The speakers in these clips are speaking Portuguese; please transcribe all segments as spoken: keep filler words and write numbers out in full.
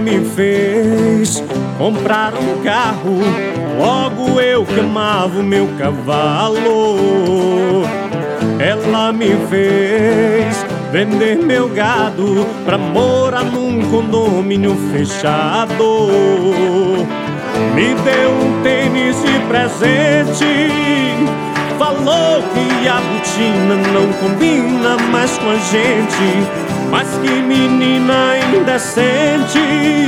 me fez comprar um carro, logo eu que amava o meu cavalo. Ela me fez vender meu gado pra morar num condomínio fechado. Me deu um tênis de presente, falou que a botina não combina mais com a gente. Mas que menina indecente,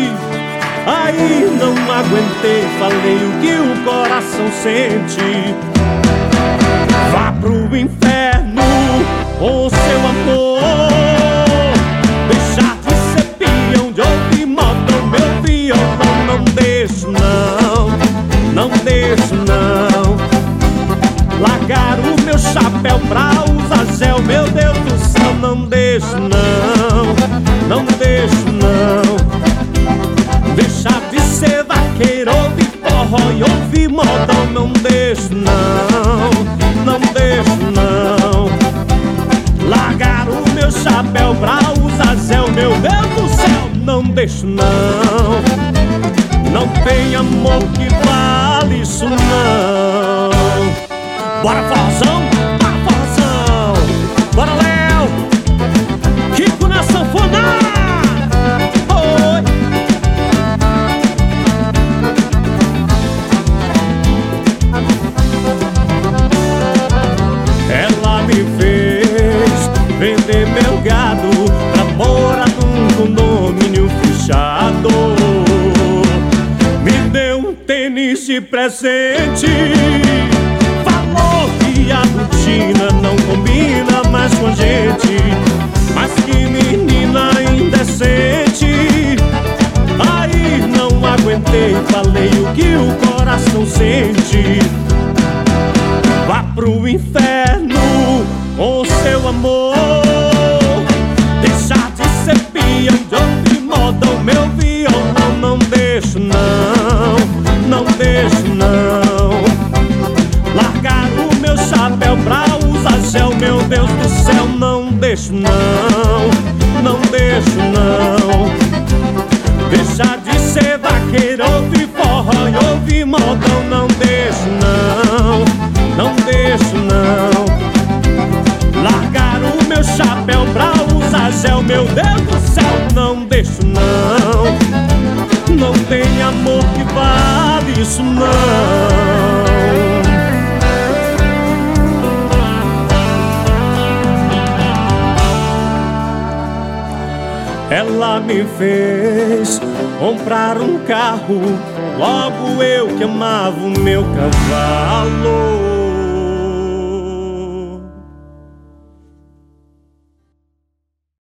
aí não aguentei, falei o que o coração sente. Vá pro inferno com seu amor, deixar de ser peão, de ouvir modão, meu violão. Não deixo não, não deixo não, largar o meu chapéu pra usar gel, meu Deus do céu. Não deixo não, não deixo não, deixar de ser vaqueiro, ouvir forró e ouvir modão. Não deixo não, não deixo não, largar o meu chapéu pra usar gel, meu Deus do céu. Não deixo não, não tem amor que vale isso não. Bora forrozão, bora forrozão, bora Léo, Kiko na sanfona. Oi. Ela me fez vender meu gado pra morar num condomínio fechado. Me deu um tênis de presente, falou que a botina não combina mais com a gente. Mas que menina indecente, aí não aguentei, falei o que o coração sente. Vá pro inferno com seu amor, deixar de ser peão, de ouvir modão, meu violão. Não deixo não, não deixo não, largar o meu chapéu pra usar gel, meu Deus do céu. Não deixo não, não deixo não, deixar de ser vaqueiro, ouvir forró e ouvir modão. Não deixo não, não deixo não, largar o meu chapéu pra usar gel, meu Deus do céu. Não deixo não, não tem amor que vale isso não. Ela me fez comprar um carro, logo eu que amava o meu cavalo.